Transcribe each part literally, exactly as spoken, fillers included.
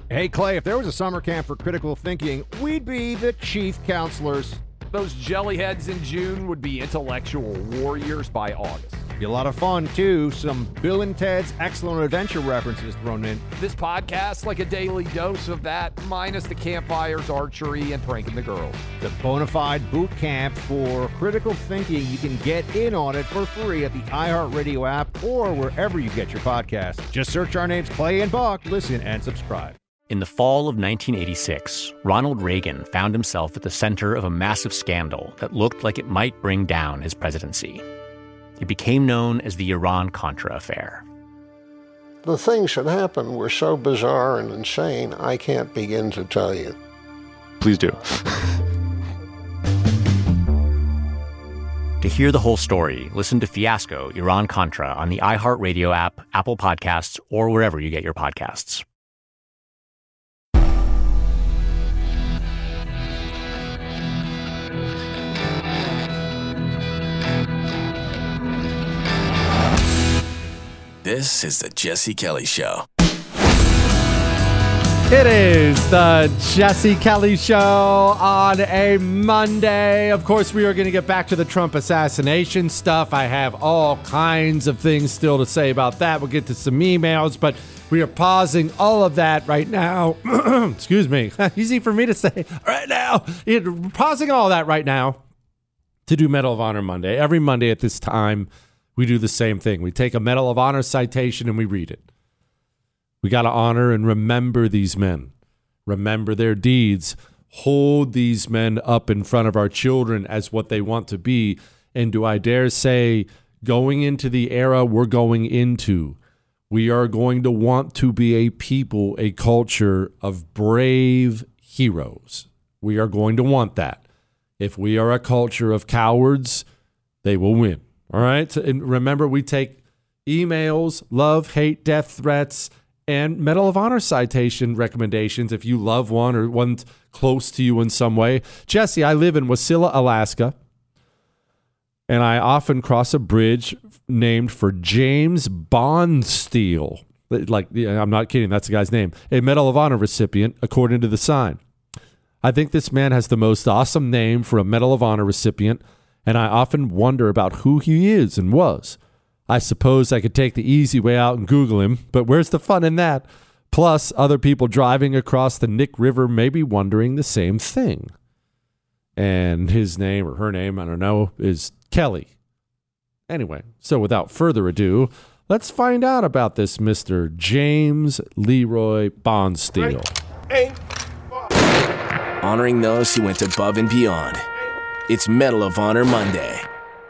Hey, Clay, if there was a summer camp for critical thinking, we'd be the chief counselors. Those jellyheads in June would be intellectual warriors by August. Be a lot of fun, too. Some Bill and Ted's Excellent Adventure references thrown in. This podcast, like a daily dose of that, minus the campfires, archery, and pranking the girls. The bona fide boot camp for critical thinking. You can get in on it for free at the iHeartRadio app or wherever you get your podcasts. Just search our names, Clay and Buck. Listen and subscribe. In the fall of nineteen eighty-six, Ronald Reagan found himself at the center of a massive scandal that looked like it might bring down his presidency. It became known as the Iran-Contra affair. The things that happened were so bizarre and insane, I can't begin to tell you. Please do. To hear the whole story, listen to Fiasco, Iran-Contra on the iHeartRadio app, Apple Podcasts, or wherever you get your podcasts. This is the Jesse Kelly Show. It is the Jesse Kelly Show on a Monday. Of course, we are going to get back to the Trump assassination stuff. I have all kinds of things still to say about that. We'll get to some emails, but we are pausing all of that right now. Excuse me. Easy for me to say right now. We're pausing all that right now to do Medal of Honor Monday. Every Monday at this time, we do the same thing. We take a Medal of Honor citation and we read it. We got to honor and remember these men. Remember their deeds. Hold these men up in front of our children as what they want to be. And do I dare say, going into the era we're going into, we are going to want to be a people, a culture of brave heroes. We are going to want that. If we are a culture of cowards, they will win. All right. So, and remember, we take emails, love, hate, death threats, and Medal of Honor citation recommendations if you love one or one's close to you in some way. Jesse, I live in Wasilla, Alaska, and I often cross a bridge named for James Bonsteel. Like, I'm not kidding. That's the guy's name. A Medal of Honor recipient, according to the sign. I think this man has the most awesome name for a Medal of Honor recipient, and I often wonder about who he is and was. I suppose I could take the easy way out and Google him, but where's the fun in that? Plus, other people driving across the Nick River may be wondering the same thing. And his name, or her name, I don't know, is Kelly. Anyway, so without further ado, let's find out about this Mister James Leroy Bonsteel. Honoring those who went above and beyond. It's Medal of Honor Monday.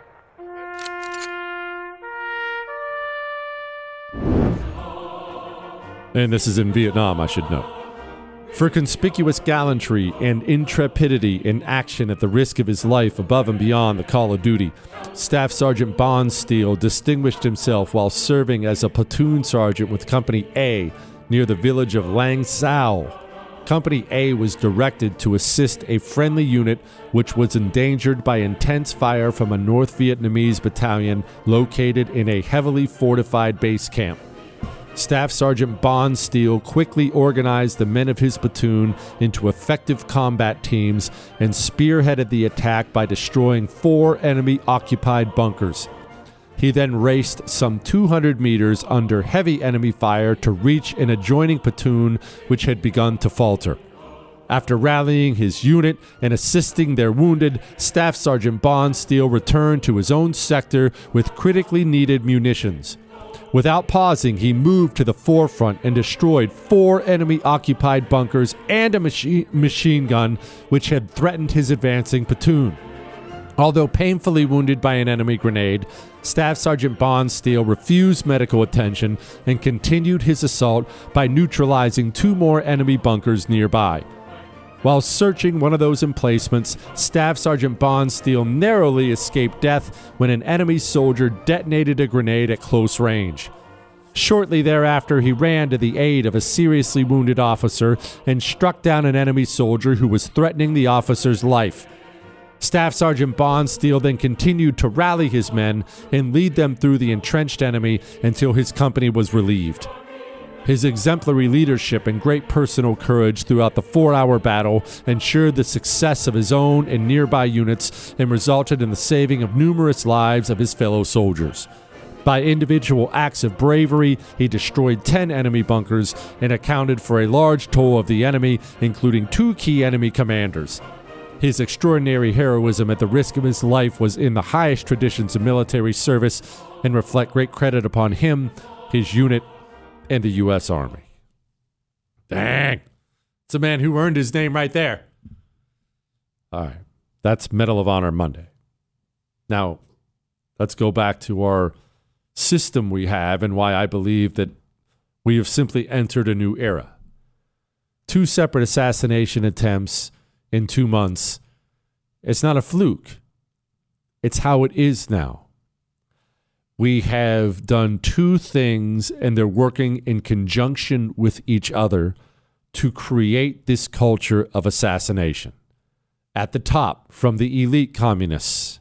And this is in Vietnam, I should note. For conspicuous gallantry and intrepidity in action at the risk of his life above and beyond the call of duty, Staff Sergeant Bonsteel distinguished himself while serving as a platoon sergeant with Company A near the village of Lang Sao. Company A was directed to assist a friendly unit which was endangered by intense fire from a North Vietnamese battalion located in a heavily fortified base camp. Staff Sergeant Bonsteel quickly organized the men of his platoon into effective combat teams and spearheaded the attack by destroying four enemy-occupied bunkers. He then raced some two hundred meters under heavy enemy fire to reach an adjoining platoon which had begun to falter. After rallying his unit and assisting their wounded, Staff Sergeant Bonsteel returned to his own sector with critically needed munitions. Without pausing, he moved to the forefront and destroyed four enemy-occupied bunkers and a machi- machine gun which had threatened his advancing platoon. Although painfully wounded by an enemy grenade, Staff Sergeant Bonsteel refused medical attention and continued his assault by neutralizing two more enemy bunkers nearby. While searching one of those emplacements, Staff Sergeant Bonsteel narrowly escaped death when an enemy soldier detonated a grenade at close range. Shortly thereafter, he ran to the aid of a seriously wounded officer and struck down an enemy soldier who was threatening the officer's life. Staff Sergeant Bonsteel then continued to rally his men and lead them through the entrenched enemy until his company was relieved. His exemplary leadership and great personal courage throughout the four-hour battle ensured the success of his own and nearby units and resulted in the saving of numerous lives of his fellow soldiers. By individual acts of bravery, he destroyed ten enemy bunkers and accounted for a large toll of the enemy, including two key enemy commanders. His extraordinary heroism at the risk of his life was in the highest traditions of military service and reflect great credit upon him, his unit, and the U S Army. Dang. It's a man who earned his name right there. All right. That's Medal of Honor Monday. Now, let's go back to our system we have and why I believe that we have simply entered a new era. Two separate assassination attempts in two months. It's not a fluke. It's how it is now. We have done two things, and they're working in conjunction with each other to create this culture of assassination. At the top, from the elite communists,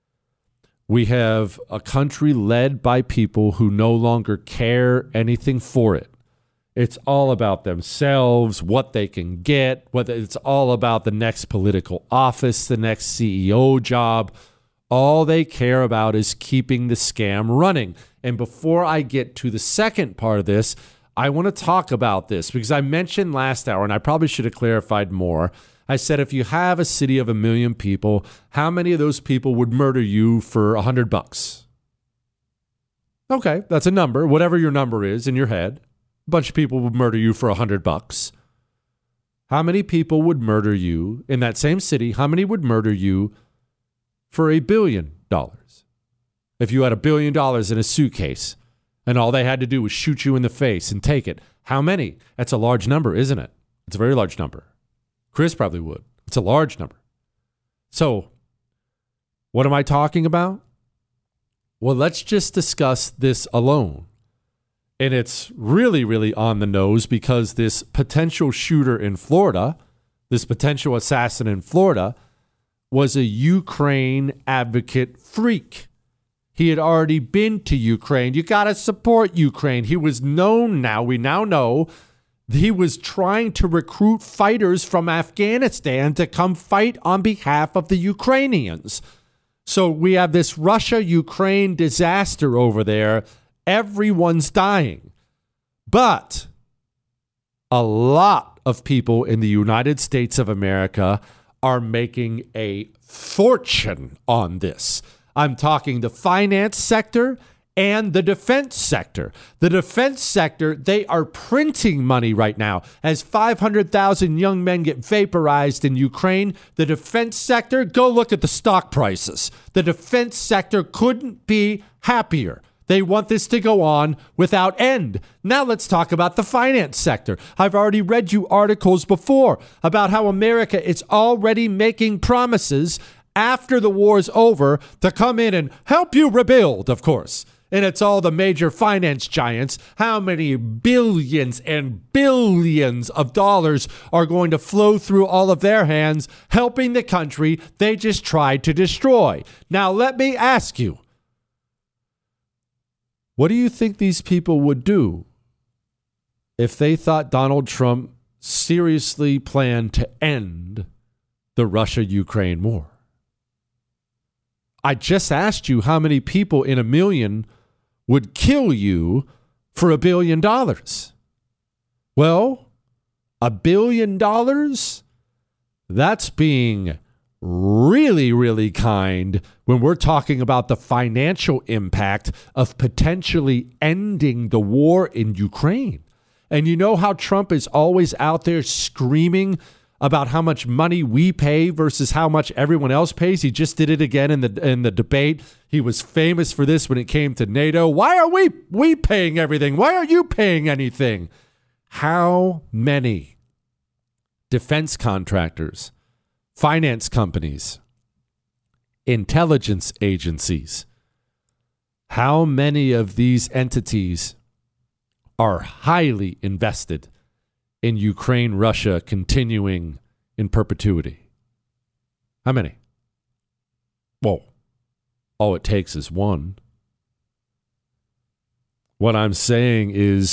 we have a country led by people who no longer care anything for it. It's all about themselves, what they can get, whether it's all about the next political office, the next C E O job. All they care about is keeping the scam running. And before I get to the second part of this, I want to talk about this because I mentioned last hour, and I probably should have clarified more. I said, if you have a city of a million people, how many of those people would murder you for a hundred bucks? Okay, that's a number. Whatever your number is in your head, a bunch of people would murder you for a hundred bucks. How many people would murder you in that same city? How many would murder you for a billion dollars? If you had a billion dollars in a suitcase and all they had to do was shoot you in the face and take it, how many? That's a large number, isn't it? It's a very large number. Chris probably would. It's a large number. So, what am I talking about? Well, let's just discuss this alone. And it's really, really on the nose because this potential shooter in Florida, this potential assassin in Florida, was a Ukraine advocate freak. He had already been to Ukraine. You got to support Ukraine. He was known now, we now know, he was trying to recruit fighters from Afghanistan to come fight on behalf of the Ukrainians. So we have this Russia-Ukraine disaster over there. Everyone's dying. But a lot of people in the United States of America are making a fortune on this. I'm talking the finance sector and the defense sector. The defense sector, they are printing money right now. As five hundred thousand young men get vaporized in Ukraine, the defense sector, go look at the stock prices. The defense sector couldn't be happier. They want this to go on without end. Now let's talk about the finance sector. I've already read you articles before about how America is already making promises after the war's over to come in and help you rebuild, of course. And it's all the major finance giants. How many billions and billions of dollars are going to flow through all of their hands, helping the country they just tried to destroy? Now, let me ask you, what do you think these people would do if they thought Donald Trump seriously planned to end the Russia-Ukraine war? I just asked you how many people in a million would kill you for a billion dollars. Well, a billion dollars? That's being really, really kind when we're talking about the financial impact of potentially ending the war in Ukraine. And you know how Trump is always out there screaming about how much money we pay versus how much everyone else pays. He just did it again in the in the debate. He was famous for this when it came to NATO. Why are we we paying everything? Why are you paying anything? How many defense contractors, finance companies, intelligence agencies, how many of these entities are highly invested in Ukraine, Russia continuing in perpetuity? How many? Well, all it takes is one. What I'm saying is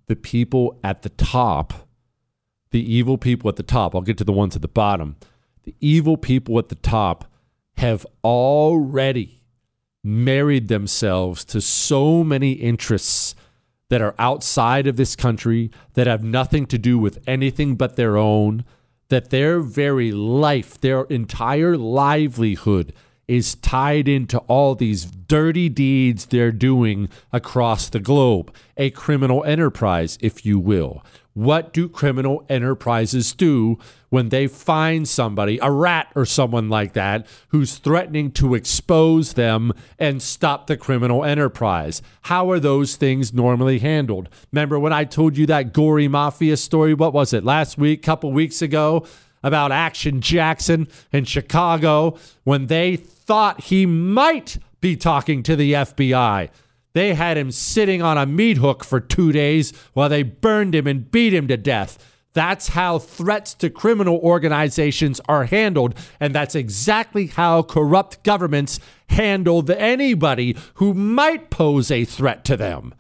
the people at the top, the evil people at the top, I'll get to the ones at the bottom, the evil people at the top have already married themselves to so many interests that are outside of this country, that have nothing to do with anything but their own, that their very life, their entire livelihood is tied into all these dirty deeds they're doing across the globe. A criminal enterprise, if you will. What do criminal enterprises do when they find somebody, a rat or someone like that, who's threatening to expose them and stop the criminal enterprise? How are those things normally handled? Remember when I told you that gory mafia story, what was it, last week, couple weeks ago, about Action Jackson in Chicago, when they thought he might be talking to the F B I. They had him sitting on a meat hook for two days while they burned him and beat him to death. That's how threats to criminal organizations are handled, and that's exactly how corrupt governments handle the, anybody who might pose a threat to them.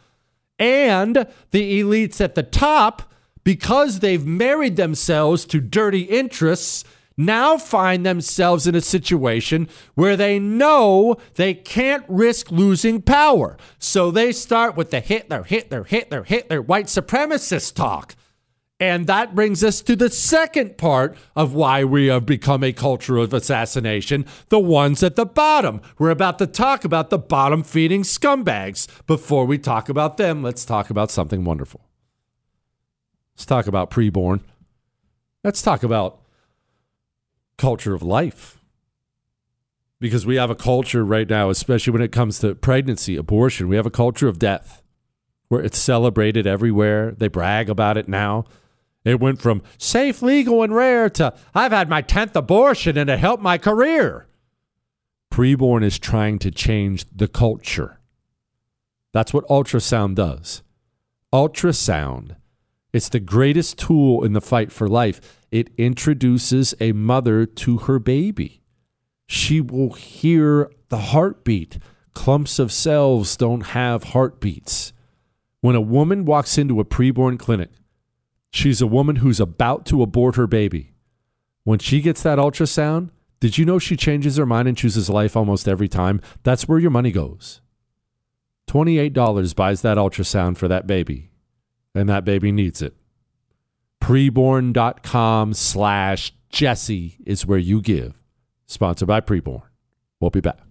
And the elites at the top, because they've married themselves to dirty interests, now find themselves in a situation where they know they can't risk losing power. So they start with the Hitler, Hitler, Hitler, Hitler, white supremacist talk. And that brings us to the second part of why we have become a culture of assassination, the ones at the bottom. We're about to talk about the bottom-feeding scumbags. Before we talk about them, let's talk about something wonderful. Let's talk about preborn. Let's talk about culture of life, because we have a culture right now, especially when it comes to pregnancy, abortion, we have a culture of death where it's celebrated everywhere. They brag about it now. It went from safe, legal, and rare to I've had my tenth abortion and it helped my career. Preborn is trying to change the culture. That's what ultrasound does. Ultrasound, it's the greatest tool in the fight for life. It introduces a mother to her baby. She will hear the heartbeat. Clumps of cells don't have heartbeats. When a woman walks into a preborn clinic, she's a woman who's about to abort her baby. When she gets that ultrasound, did you know she changes her mind and chooses life almost every time? That's where your money goes. twenty-eight dollars buys that ultrasound for that baby, and that baby needs it. Preborn.com slash Jesse is where you give. Sponsored by Preborn. We'll be back.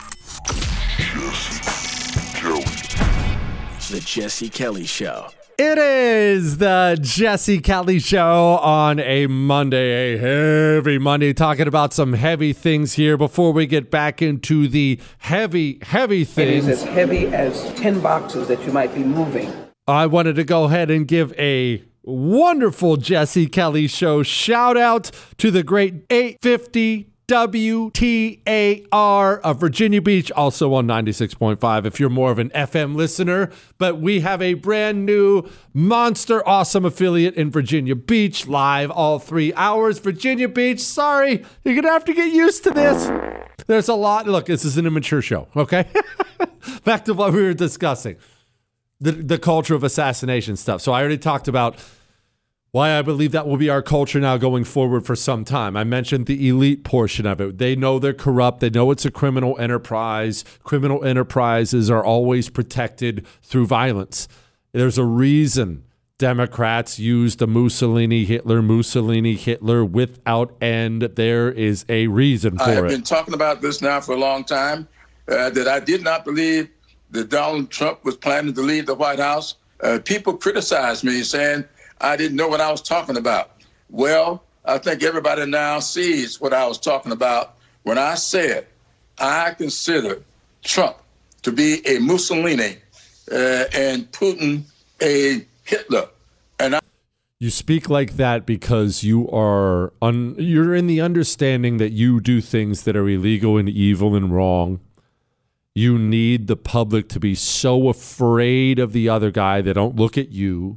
The Jesse Kelly Show. It is the Jesse Kelly Show on a Monday, a heavy Monday, talking about some heavy things here before we get back into the heavy, heavy things. It is as heavy as ten boxes that you might be moving. I wanted to go ahead and give a wonderful Jesse Kelly Show shout out to the great eight fifty W T A R of Virginia Beach, also on ninety-six point five if you're more of an F M listener. But we have a brand new monster awesome affiliate in Virginia Beach, live all three hours. Virginia Beach, sorry, you're going to have to get used to this. There's a lot. Look, this is an immature show, okay? Back to what we were discussing. The, the culture of assassination stuff. So I already talked about why I believe that will be our culture now going forward for some time. I mentioned the elite portion of it. They know they're corrupt. They know it's a criminal enterprise. Criminal enterprises are always protected through violence. There's a reason Democrats used the Mussolini, Hitler, Mussolini, Hitler without end. There is a reason for it. I have been talking about this now for a long time, uh, that I did not believe that Donald Trump was planning to leave the White House. Uh, people criticized me saying I didn't know what I was talking about. Well, I think everybody now sees what I was talking about when I said I consider Trump to be a Mussolini uh, and Putin a Hitler. And I- You speak like that because you are un- you're in the understanding that you do things that are illegal and evil and wrong. You need the public to be so afraid of the other guy they don't look at you.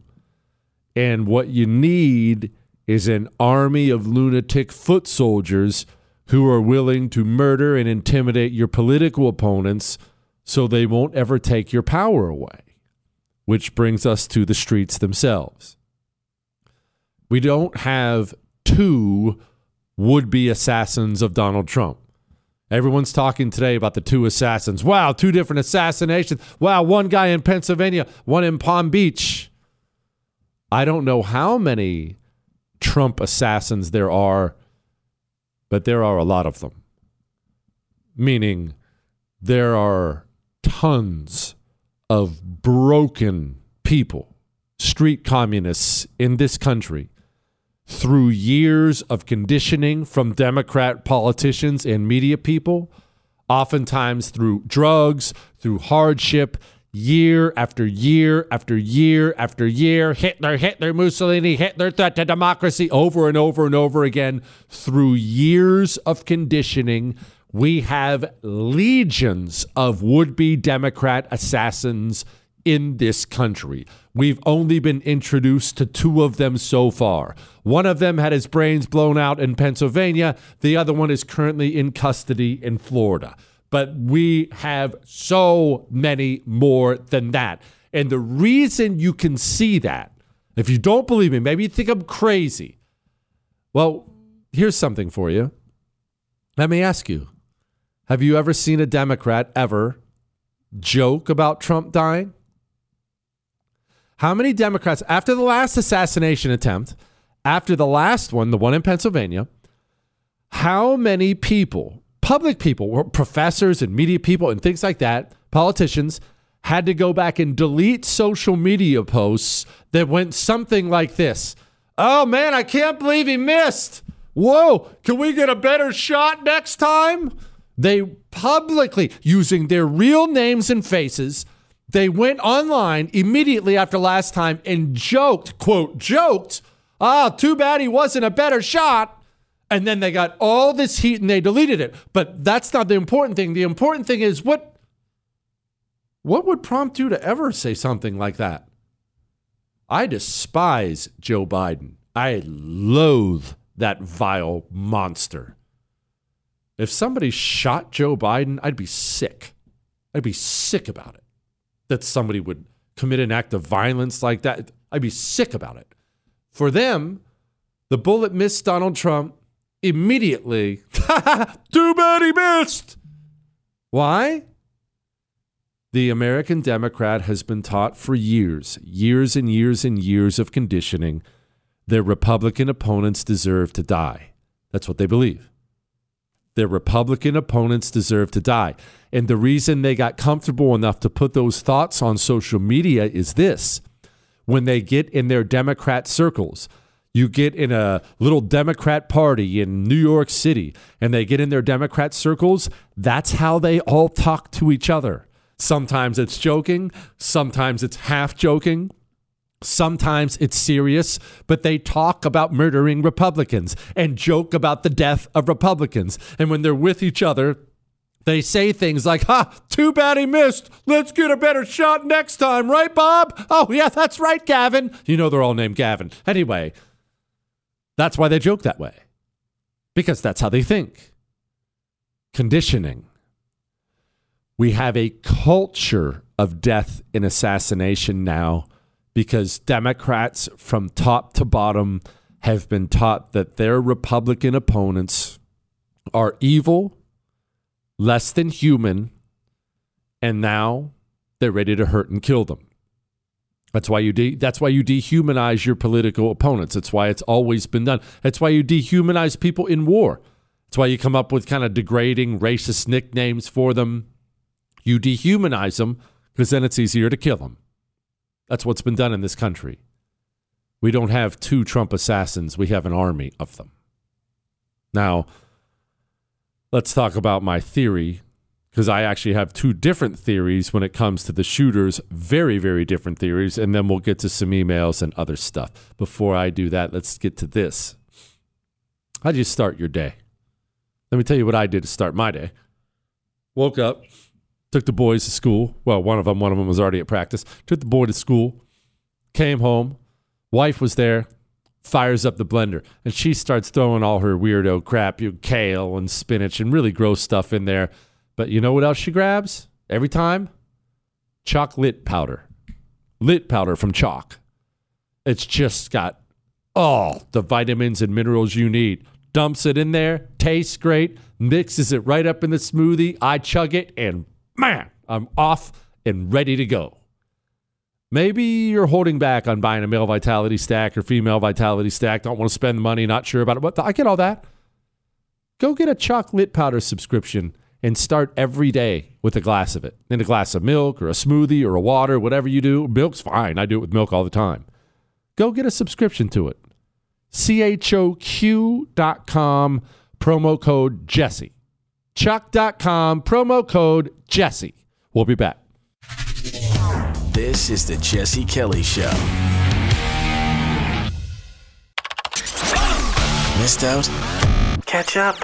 And what you need is an army of lunatic foot soldiers who are willing to murder and intimidate your political opponents so they won't ever take your power away. which brings us to the streets themselves. We don't have two would-be assassins of Donald Trump. Everyone's talking today about the two assassins. Wow, two different assassinations. Wow, one guy in Pennsylvania, one in Palm Beach. I don't know how many Trump assassins there are, but there are a lot of them. Meaning there are tons of broken people, street communists in this country, through years of conditioning from Democrat politicians and media people, oftentimes through drugs, through hardship, year after year after year after year, Hitler, Hitler, Mussolini, Hitler, threat to democracy, over and over and over again. Through years of conditioning, we have legions of would-be Democrat assassins in this country. We've only been introduced to two of them so far. One of them had his brains blown out in Pennsylvania. The other one is currently in custody in Florida. But we have so many more than that. And the reason you can see that, if you don't believe me, maybe you think I'm crazy. Well, here's something for you. Let me ask you, have you ever seen a Democrat ever joke about Trump dying? How many Democrats, after the last assassination attempt, after the last one, the one in Pennsylvania, how many people, public people, professors and media people and things like that, politicians, had to go back and delete social media posts that went something like this? Oh man, I can't believe he missed. Whoa, can we get a better shot next time? They publicly, using their real names and faces, they went online immediately after last time and joked, quote, joked, ah, too bad he wasn't a better shot. And then they got all this heat and they deleted it. But that's not the important thing. The important thing is what, what would prompt you to ever say something like that? I despise Joe Biden. I loathe that vile monster. If somebody shot Joe Biden, I'd be sick. I'd be sick about it. That somebody would commit an act of violence like that. I'd be sick about it. For them, the bullet missed Donald Trump immediately. Too bad he missed. Why? The American Democrat has been taught for years, years and years and years of conditioning, their Republican opponents deserve to die. That's what they believe. Their Republican opponents deserve to die. And the reason they got comfortable enough to put those thoughts on social media is this. When they get in their Democrat circles, you get in a little Democrat party in New York City, and they get in their Democrat circles, that's how they all talk to each other. Sometimes it's joking, sometimes it's half joking. Sometimes it's serious, but they talk about murdering Republicans and joke about the death of Republicans. And when they're with each other, they say things like, ha, too bad he missed. Let's get a better shot next time. Right, Bob? Oh, yeah, that's right, Gavin. You know they're all named Gavin. Anyway, that's why they joke that way. Because that's how they think. Conditioning. We have a culture of death and assassination now, because Democrats from top to bottom have been taught that their Republican opponents are evil, less than human, and now they're ready to hurt and kill them. That's why you de- that's why you dehumanize your political opponents. It's why it's always been done. That's why you dehumanize people in war. That's why you come up with kind of degrading racist nicknames for them. You dehumanize them because then it's easier to kill them. That's what's been done in this country. We don't have two Trump assassins. We have an army of them. Now, let's talk about my theory, because I actually have two different theories when it comes to the shooters. Very, very different theories. And then we'll get to some emails and other stuff. Before I do that, let's get to this. How do you start your day? Let me tell you what I did to start my day. Woke up. Took the boys to school. Well, one of them, one of them was already at practice. Took the boy to school. Came home. Wife was there. Fires up the blender. And she starts throwing all her weirdo crap, you kale and spinach and really gross stuff in there. But you know what else she grabs every time? Chocolate powder. Lit powder from Chalk. It's just got all the vitamins and minerals you need. Dumps it in there, tastes great, mixes it right up in the smoothie. I chug it, and man, I'm off and ready to go. Maybe you're holding back on buying a male vitality stack or female vitality stack, don't want to spend the money, not sure about it. But I get all that. Go get a Chalk Lit powder subscription and start every day with a glass of it. In a glass of milk or a smoothie or a water, whatever you do. Milk's fine. I do it with milk all the time. Go get a subscription to it. C H O Q dot com, promo code Jesse. Chalk dot com, promo code Jesse. We'll be back. This is the Jesse Kelly Show. Missed out? Catch up.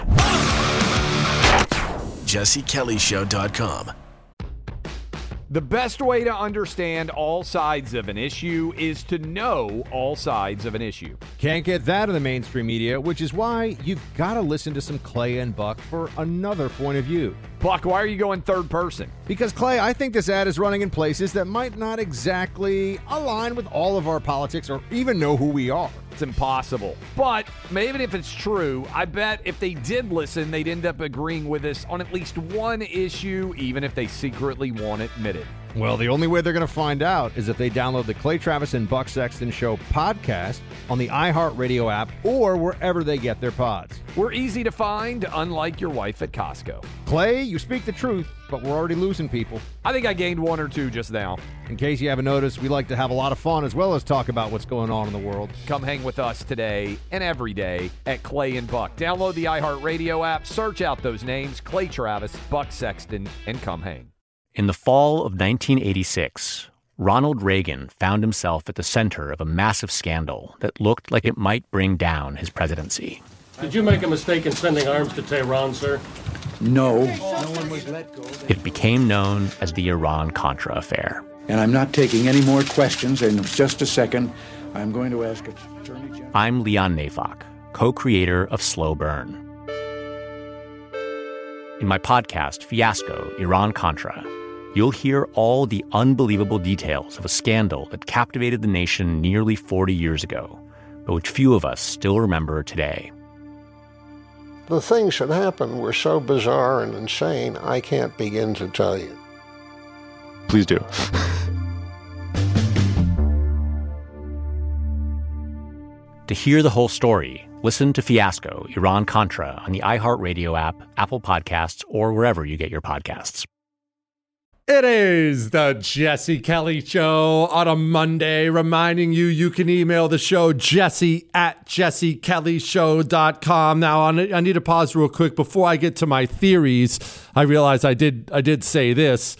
Jesse Kelly Show dot com. The best way to understand all sides of an issue is to know all sides of an issue. Can't get that in the mainstream media, which is why you've got to listen to some Clay and Buck for another point of view. Buck, why are you going third person? Because, Clay, I think this ad is running in places that might not exactly align with all of our politics or even know who we are. It's impossible. But even if it's true, I bet if they did listen, they'd end up agreeing with us on at least one issue, even if they secretly won't admit it. Well, the only way they're going to find out is if they download the Clay Travis and Buck Sexton Show podcast on the iHeartRadio app or wherever they get their pods. We're easy to find, unlike your wife at Costco. Clay, you speak the truth, but we're already losing people. I think I gained one or two just now. In case you haven't noticed, we like to have a lot of fun as well as talk about what's going on in the world. Come hang with us today and every day at Clay and Buck. Download the iHeartRadio app, search out those names, Clay Travis, Buck Sexton, and come hang. In the fall of nineteen eighty-six, Ronald Reagan found himself at the center of a massive scandal that looked like it might bring down his presidency. Did you make a mistake in sending arms to Tehran, sir? No. No one was let go. It became known as the Iran-Contra affair. And I'm not taking any more questions. In just a second, I'm going to ask Attorney General. I'm Leon Neyfakh, co-creator of Slow Burn. In my podcast, Fiasco, Iran-Contra, you'll hear all the unbelievable details of a scandal that captivated the nation nearly forty years ago, but which few of us still remember today. The things that happened were so bizarre and insane, I can't begin to tell you. Please do. To hear the whole story, listen to Fiasco, Iran-Contra on the iHeartRadio app, Apple Podcasts, or wherever you get your podcasts. It is the Jesse Kelly Show on a Monday, reminding you you can email the show, Jesse at Jesse Kelly Show dot com. Now, I need to pause real quick before I get to my theories. I realize I did I did say this.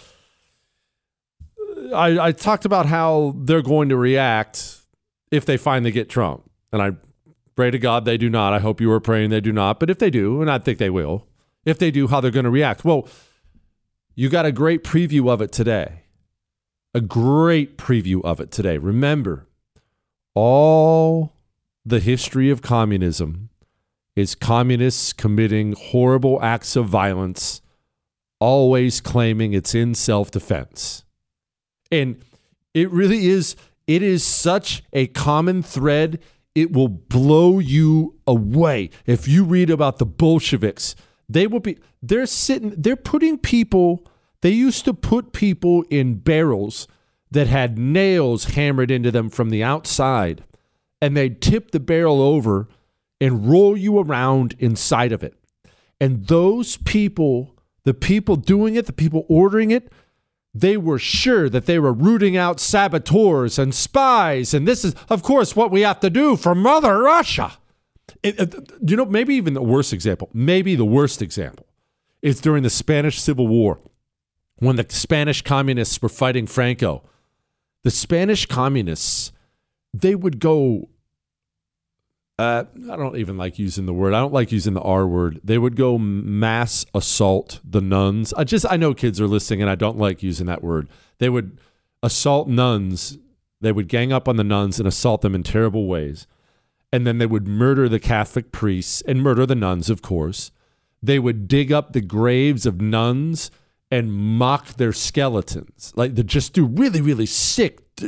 I, I talked about how they're going to react if they finally get Trump. And I pray to God they do not. I hope you were praying they do not. But if they do, and I think they will, if they do, how they're going to react. Well, you got a great preview of it today. A great preview of it today. Remember, all the history of communism is communists committing horrible acts of violence, always claiming it's in self-defense. And it really is, it is such a common thread, it will blow you away. If you read about the Bolsheviks, they will be, they're sitting, they're putting people, they used to put people in barrels that had nails hammered into them from the outside, and they'd tip the barrel over and roll you around inside of it. And those people, the people doing it, the people ordering it, they were sure that they were rooting out saboteurs and spies. And this is, of course, what we have to do for Mother Russia. It, it, you know, maybe even the worst example, maybe the worst example is during the Spanish Civil War, when the Spanish communists were fighting Franco. The Spanish communists, they would go, uh, I don't even like using the word. I don't like using the R word. They would go mass assault the nuns. I just, I know kids are listening and I don't like using that word. They would assault nuns. They would gang up on the nuns and assault them in terrible ways. And then they would murder the Catholic priests and murder the nuns, of course. They would dig up the graves of nuns and mock their skeletons. Like, they just do really, really sick,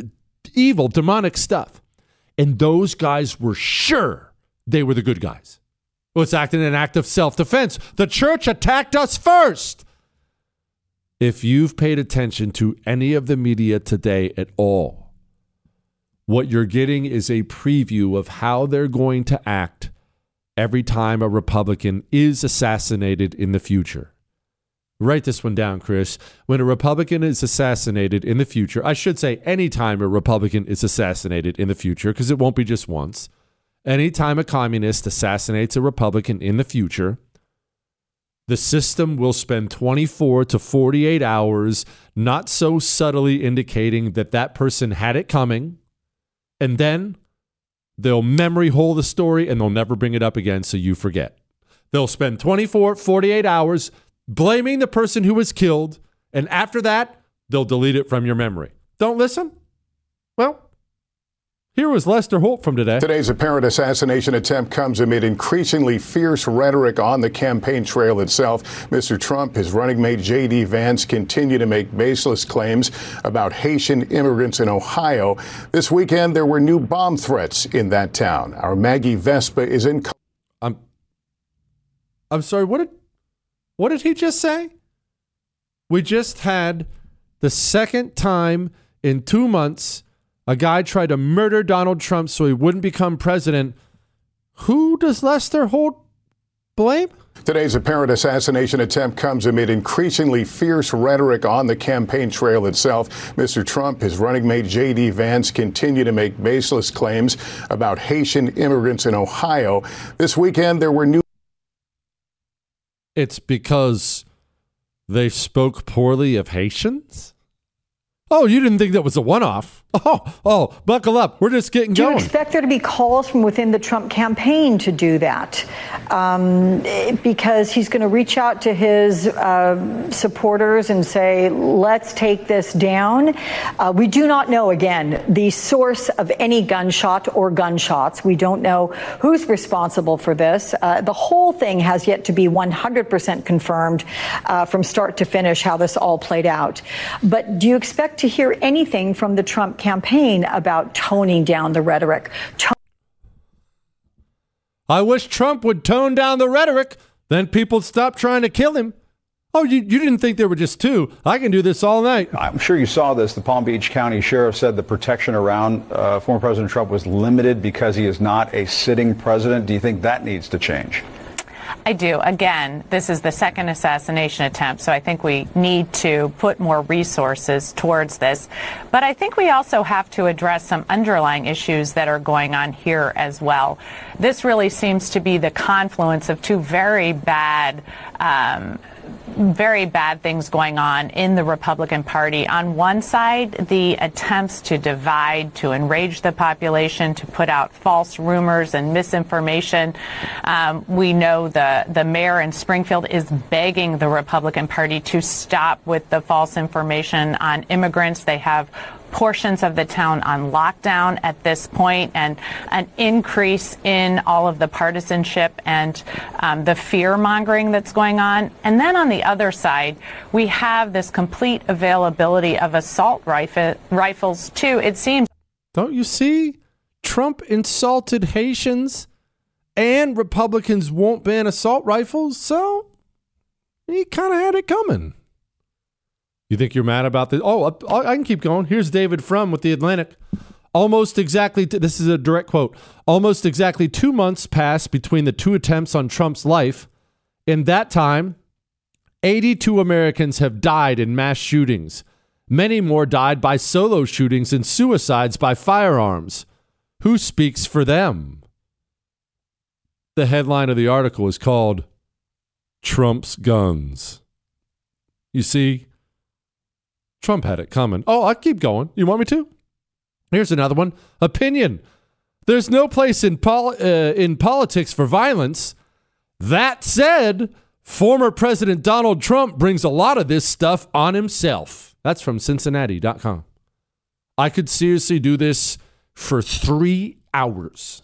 evil, demonic stuff. And those guys were sure they were the good guys. Well, it's acting in an act of self-defense. The church attacked us first. If you've paid attention to any of the media today at all, what you're getting is a preview of how they're going to act every time a Republican is assassinated in the future. Write this one down, Chris. When a Republican is assassinated in the future, I should say anytime a Republican is assassinated in the future, because it won't be just once. Anytime a communist assassinates a Republican in the future, the system will spend twenty-four to forty-eight hours not so subtly indicating that that person had it coming, and then they'll memory hole the story and they'll never bring it up again so you forget. They'll spend twenty-four, forty-eight hours blaming the person who was killed, and after that, they'll delete it from your memory. Don't listen? Well, here was Lester Holt from today. Today's apparent assassination attempt comes amid increasingly fierce rhetoric on the campaign trail itself. Mister Trump, his running mate J D Vance continue to make baseless claims about Haitian immigrants in Ohio. This weekend, there were new bomb threats in that town. Our Maggie Vespa is in. I'm, I'm sorry, what did, what did he just say? We just had the second time in two months a guy tried to murder Donald Trump so he wouldn't become president. Who does Lester Holt blame? Today's apparent assassination attempt comes amid increasingly fierce rhetoric on the campaign trail itself. Mister Trump, his running mate J D Vance continue to make baseless claims about Haitian immigrants in Ohio. This weekend, there were new. It's because they spoke poorly of Haitians? Oh, you didn't think that was a one-off? Oh, oh, buckle up. We're just getting do going. Do you expect there to be calls from within the Trump campaign to do that? Um, because he's going to reach out to his uh, supporters and say, let's take this down. Uh, we do not know, again, the source of any gunshot or gunshots. We don't know who's responsible for this. Uh, the whole thing has yet to be one hundred percent confirmed uh, from start to finish how this all played out. But do you expect to hear anything from the Trump campaign about toning down the rhetoric? Ton- I wish Trump would tone down the rhetoric. Then people'd stop trying to kill him. Oh, you, you didn't think there were just two. I can do this all night. I'm sure you saw this. The Palm Beach County Sheriff said the protection around uh, former President Trump was limited because he is not a sitting president. Do you think that needs to change? I do. Again, this is the second assassination attempt, so I think we need to put more resources towards this. But I think we also have to address some underlying issues that are going on here as well. This really seems to be the confluence of two very bad um, very bad things going on in the Republican Party. On one side, the attempts to divide, to enrage the population, to put out false rumors and misinformation. Um, we know the, the mayor in Springfield is begging the Republican Party to stop with the false information on immigrants. They have portions of the town on lockdown at this point, and an increase in all of the partisanship and um, the fear mongering that's going on. And then on the other side, we have this complete availability of assault rifle, rifles too. It seems. Don't you see? Trump insulted Haitians and Republicans won't ban assault rifles, so he kind of had it coming. You think you're mad about this? Oh, I can keep going. Here's David Frum with The Atlantic. Almost exactly, t- this is a direct quote, almost exactly two months passed between the two attempts on Trump's life. In that time, eighty-two Americans have died in mass shootings. Many more died by solo shootings and suicides by firearms. Who speaks for them? The headline of the article is called Trump's Guns. You see, Trump had it coming. Oh, I'll keep going. You want me to? Here's another one. Opinion. There's no place in pol- uh, in politics for violence. That said, former President Donald Trump brings a lot of this stuff on himself. That's from Cincinnati dot com. I could seriously do this for three hours.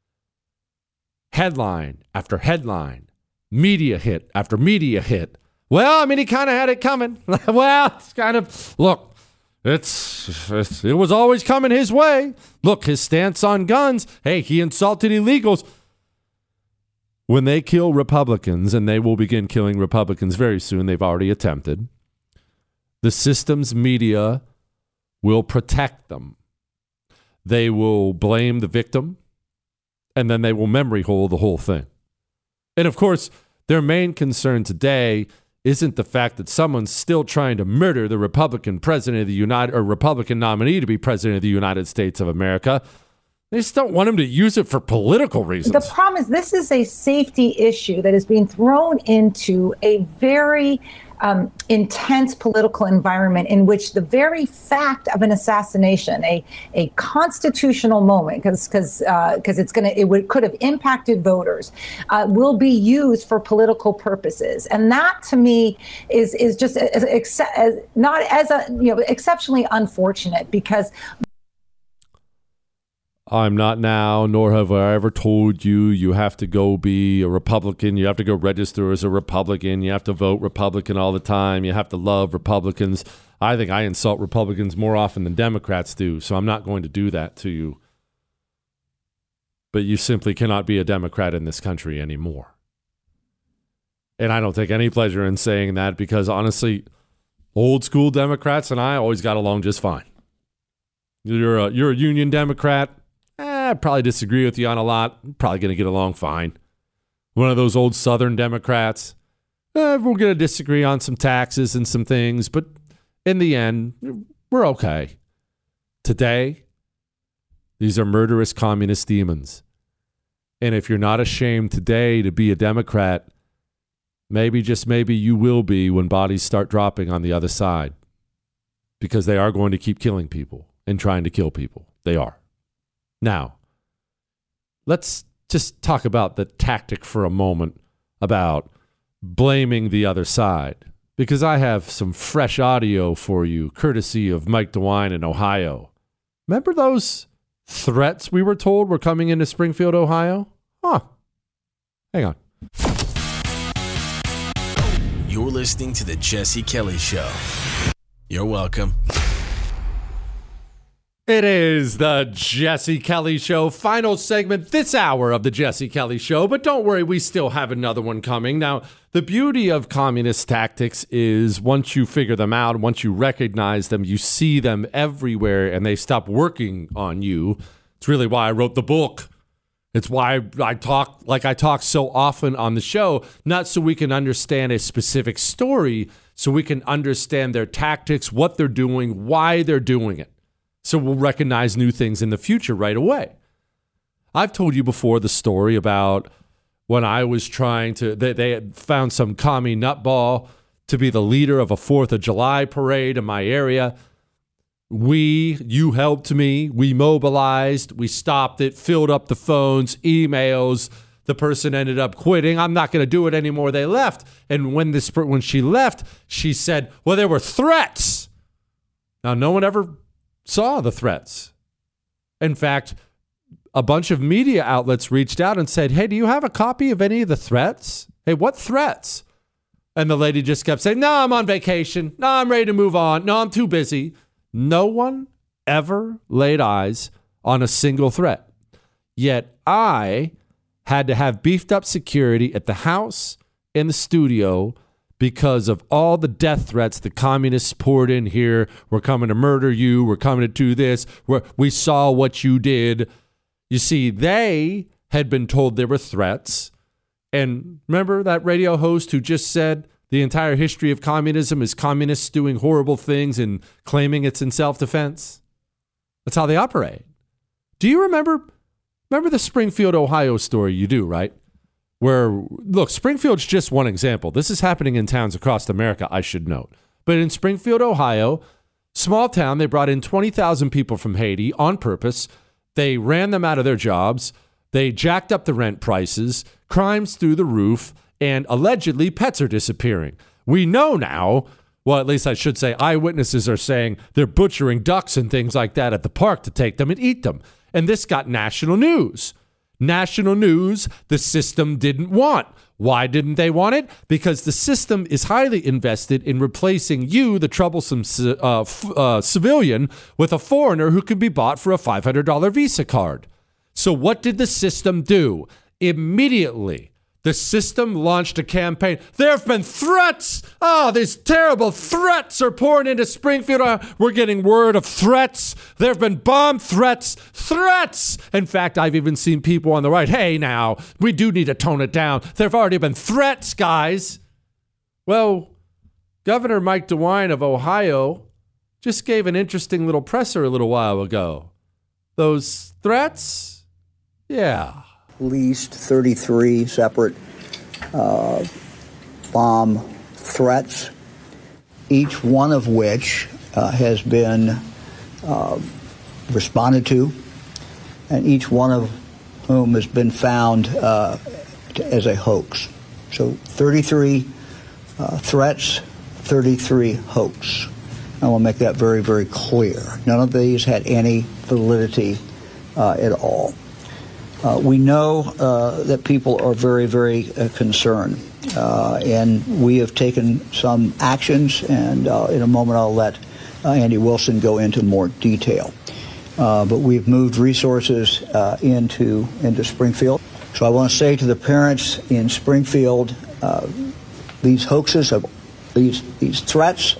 Headline after headline. Media hit after media hit. Well, I mean, he kind of had it coming. Well, it's kind of, look, It's, it's it was always coming his way. Look, his stance on guns. Hey, he insulted illegals. When they kill Republicans, and they will begin killing Republicans very soon, they've already attempted, the system's media will protect them. They will blame the victim, and then they will memory hole the whole thing. And of course, their main concern today isn't the fact that someone's still trying to murder the Republican president of the United or Republican nominee to be president of the United States of America. They just don't want him to use it for political reasons. The problem is this is a safety issue that is being thrown into a very um, intense political environment in which the very fact of an assassination, a a constitutional moment, because because because uh, it's gonna it would could have impacted voters, uh, will be used for political purposes, and that to me is is just as, as, as, not as a you know exceptionally unfortunate because. I'm not now, nor have I ever told you you have to go be a Republican. You have to go register as a Republican. You have to vote Republican all the time. You have to love Republicans. I think I insult Republicans more often than Democrats do, so I'm not going to do that to you. But you simply cannot be a Democrat in this country anymore. And I don't take any pleasure in saying that because, honestly, old school Democrats and I always got along just fine. You're a, you're a Union Democrat. Eh, I'd probably disagree with you on a lot. I'm probably going to get along fine. One of those old Southern Democrats. Eh, we're going to disagree on some taxes and some things, but in the end, we're okay. Today, these are murderous communist demons. And if you're not ashamed today to be a Democrat, maybe, just maybe, you will be when bodies start dropping on the other side. Because they are going to keep killing people and trying to kill people. They are. Now, let's just talk about the tactic for a moment about blaming the other side, because I have some fresh audio for you, courtesy of Mike DeWine in Ohio. Remember those threats we were told were coming into Springfield, Ohio? Huh. Hang on. You're listening to The Jesse Kelly Show. You're welcome. It is the Jesse Kelly Show, final segment this hour of the Jesse Kelly Show. But don't worry, we still have another one coming. Now, the beauty of communist tactics is once you figure them out, once you recognize them, you see them everywhere and they stop working on you. It's really why I wrote the book. It's why I talk like I talk so often on the show, not so we can understand a specific story, so we can understand their tactics, what they're doing, why they're doing it. So we'll recognize new things in the future right away. I've told you before the story about when I was trying to, they, they had found some commie nutball to be the leader of a fourth of July parade in my area. We, you helped me, we mobilized, we stopped it, filled up the phones, emails. The person ended up quitting. I'm not going to do it anymore. They left. And when this, when she left, she said, well, there were threats. Now, no one ever saw the threats. In fact, a bunch of media outlets reached out and said, hey, do you have a copy of any of the threats? Hey, what threats? And the lady just kept saying, no, I'm on vacation. No, I'm ready to move on. No, I'm too busy. No one ever laid eyes on a single threat. Yet I had to have beefed up security at the house, in the studio, because of all the death threats the communists poured in here. We're coming to murder you. We're coming to do this. We're, we saw what you did. You see, they had been told there were threats. And remember that radio host who just said the entire history of communism is communists doing horrible things and claiming it's in self-defense? That's how they operate. Do you remember, remember the Springfield, Ohio story? You do, right? Where, look, Springfield's just one example. This is happening in towns across America, I should note. But in Springfield, Ohio, small town, they brought in twenty thousand people from Haiti on purpose. They ran them out of their jobs. They jacked up the rent prices, crimes through the roof, and allegedly pets are disappearing. We know now, well, at least I should say, eyewitnesses are saying they're butchering ducks and things like that at the park to take them and eat them. And this got national news. National news the system didn't want. Why didn't they want it? Because the system is highly invested in replacing you, the troublesome uh, f- uh, civilian, with a foreigner who could be bought for a five hundred dollars Visa card. So what did the system do? Immediately, the system launched a campaign. There have been threats. Oh, these terrible threats are pouring into Springfield. Uh, we're getting word of threats. There have been bomb threats. Threats. In fact, I've even seen people on the right. Hey, now, we do need to tone it down. There have already been threats, guys. Well, Governor Mike DeWine of Ohio just gave an interesting little presser a little while ago. Those threats? Yeah. Least thirty-three separate uh, bomb threats, each one of which uh, has been uh, responded to, and each one of whom has been found uh, to, as a hoax. So thirty-three uh, threats, thirty-three hoax. I want to make that very, very clear. None of these had any validity uh, at all. Uh, we know uh, that people are very, very uh, concerned, uh, and we have taken some actions, and uh, in a moment I'll let uh, Andy Wilson go into more detail. Uh, but we've moved resources uh, into, into Springfield. So I want to say to the parents in Springfield, uh, these hoaxes, have, these, these threats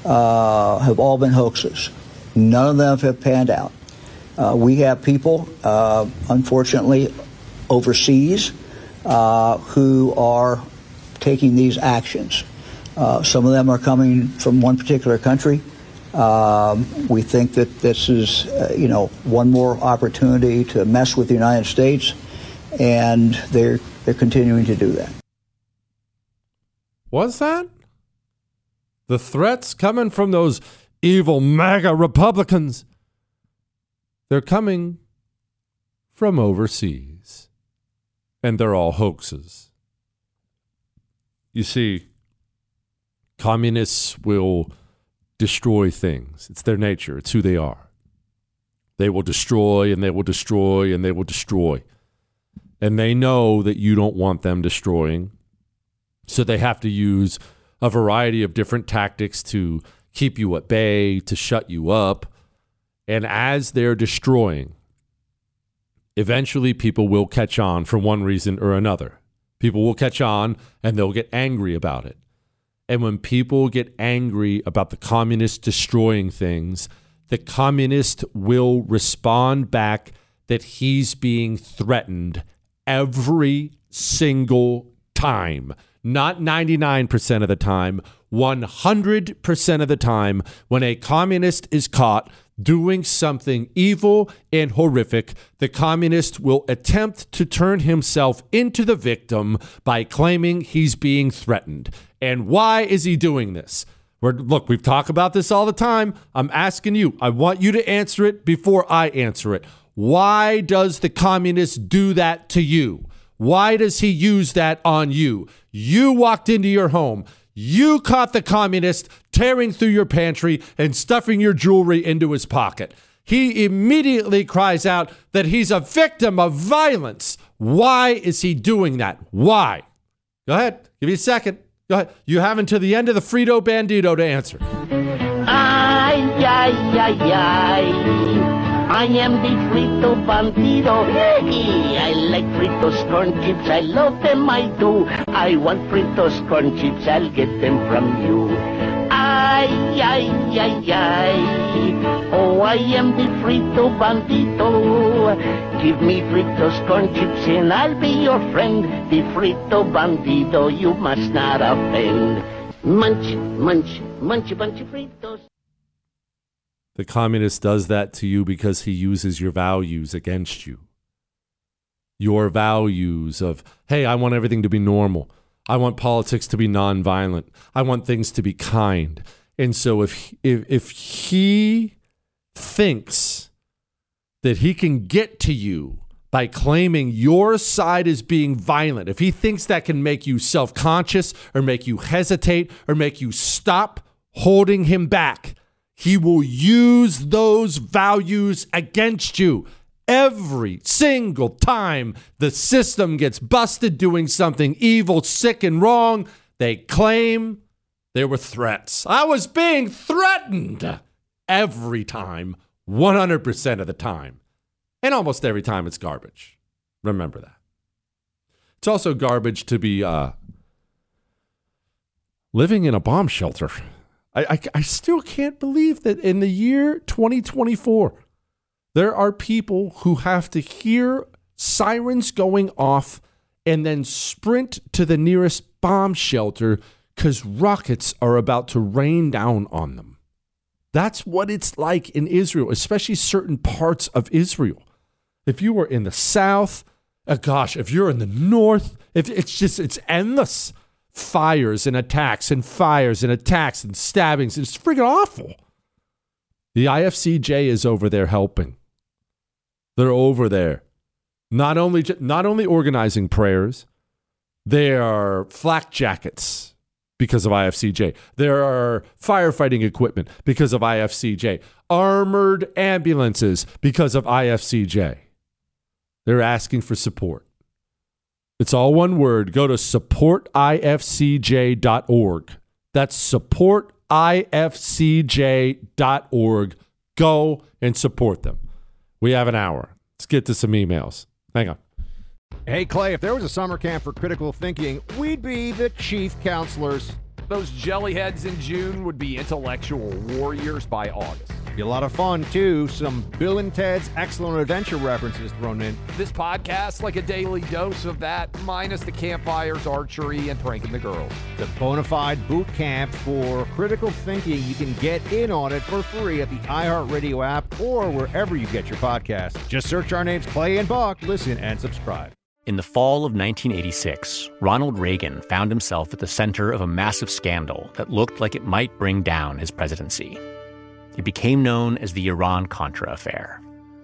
uh, have all been hoaxes. None of them have panned out. Uh, we have people, uh, unfortunately, overseas uh, who are taking these actions. Uh, some of them are coming from one particular country. Um, we think that this is, uh, you know, one more opportunity to mess with the United States, and they're they're continuing to do that. What's that? The threats coming from those evil MAGA Republicans. They're coming from overseas, and they're all hoaxes. You see, communists will destroy things. It's their nature. It's who they are. They will destroy, and they will destroy, and they will destroy. And they know that you don't want them destroying, so they have to use a variety of different tactics to keep you at bay, to shut you up. And as they're destroying, eventually people will catch on for one reason or another. People will catch on and they'll get angry about it. And when people get angry about the communists destroying things, the communist will respond back that he's being threatened every single time. Not ninety-nine percent of the time, one hundred percent of the time. When a communist is caught doing something evil and horrific, the communist will attempt to turn himself into the victim by claiming he's being threatened. And why is he doing this? We're, look, we've talked about this all the time. I'm asking you. I want you to answer it before I answer it. Why does the communist do that to you? Why does he use that on you? You walked into your home. You caught the communist tearing through your pantry and stuffing your jewelry into his pocket. He immediately cries out that he's a victim of violence. Why is he doing that? Why? Go ahead. Give me a second. Go ahead. You have until the end of the Frito Bandito to answer. Ay, ay, ay, ay. I am the Frito Bandito. I like Fritos corn chips. I love them, I do. I want Fritos corn chips. I'll get them from you. Ay, ay, ay, ay. Oh, I am the Frito Bandito. Give me Fritos corn chips and I'll be your friend. The Frito Bandito, you must not offend. Munch, munch, munch, bunch of Fritos. The communist does that to you because he uses your values against you. Your values of, hey, I want everything to be normal. I want politics to be nonviolent. I want things to be kind. And so if if, if he thinks that he can get to you by claiming your side is being violent, if he thinks that can make you self-conscious or make you hesitate or make you stop holding him back, he will use those values against you Every single time the system gets busted doing something evil, sick, and wrong, they claim there were threats. I was being threatened every time, one hundred percent of the time. And almost every time it's garbage. Remember that. It's also garbage to be uh, living in a bomb shelter. I, I, I still can't believe that in the year twenty twenty-four, there are people who have to hear sirens going off and then sprint to the nearest bomb shelter because rockets are about to rain down on them. That's what it's like in Israel, especially certain parts of Israel. If you were in the south, oh gosh, if you're in the north, if it's just, it's endless. Fires and attacks and fires and attacks and stabbings. It's freaking awful. The I F C J is over there helping. They're over there. Not only, not only organizing prayers, they are flak jackets because of I F C J. There are firefighting equipment because of I F C J. Armored ambulances because of I F C J. They're asking for support. It's all one word. Go to support I F C J dot org. That's support I F C J dot org. Go and support them. We have an hour. Let's get to some emails. Hang on. Hey, Clay, if there was a summer camp for critical thinking, we'd be the chief counselors. Those jellyheads in June would be intellectual warriors by August. Be a lot of fun, too. Some Bill and Ted's Excellent Adventure references thrown in. This podcast, like a daily dose of that, minus the campfires, archery, and pranking the girls. The bona fide boot camp for critical thinking. You can get in on it for free at the iHeartRadio app or wherever you get your podcasts. Just search our names, Clay and Buck. Listen and subscribe. In the fall of nineteen eighty-six, Ronald Reagan found himself at the center of a massive scandal that looked like it might bring down his presidency. It became known as the Iran-Contra affair.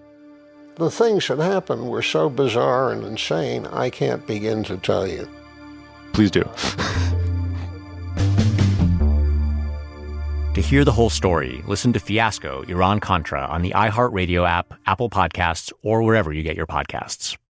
The things that happened were so bizarre and insane, I can't begin to tell you. Please do. To hear the whole story, listen to Fiasco, Iran-Contra on the iHeartRadio app, Apple Podcasts, or wherever you get your podcasts.